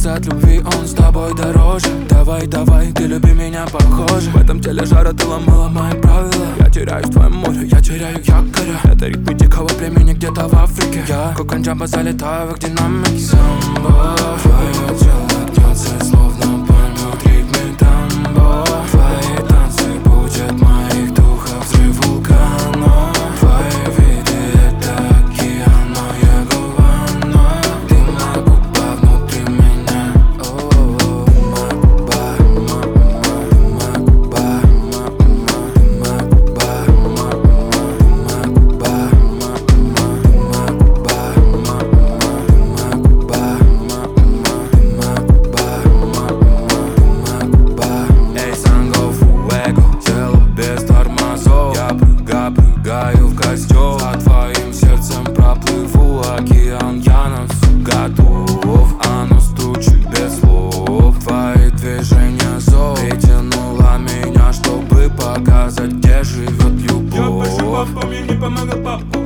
от любви, он с тобой дороже. Давай, давай, ты люби меня похоже. В этом теле жара, ты ломала мои правила. Я теряюсь в твоем море, я теряю якоря. Это ритмы дикого племени где-то в Африке. Я коканджамба залетаю в их динамики. Самбо, твое тело гнется, словно поймет ритмы тамбо. Твои танцы будут моих духов, взрыв вулкана. Твои виды — это океан, моего ванна. Ты моя губа внутри меня. Моя губа, моя губа, моя губа, моя губа, эй, санго, фуэго, тело без тормозов. Я прыгаю в костер. За твоим сердцем проплыву океан. Я на все готов. Оно стучит без слов. Твои движения зов. Притянула меня, чтобы показать, где живет любовь. Я пишу папа, мне не помогал папа.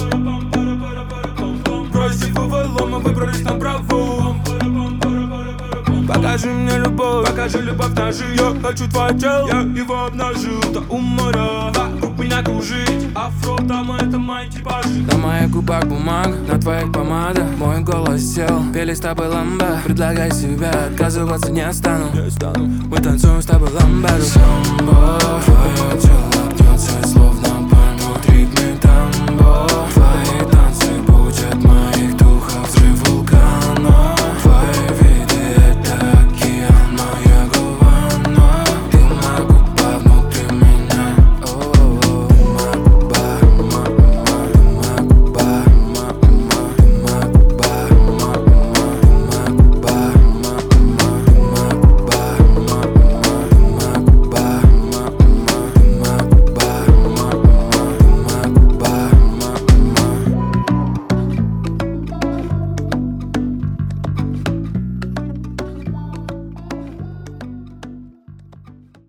Бросив увело, мы выбрались на праву. Покажи мне любовь, покажи любовь ножи. Я хочу твое тело, я его обнажил до умора. Вокруг меня кружить, афро, там это мои типажи. На моих губах бумага, на твоих помада. Мой голос сел, пели с тобой ламбо. Предлагай себя, отказываться не стану. Мы танцуем с тобой ламбаду. Самбо, твое тело гнется, словно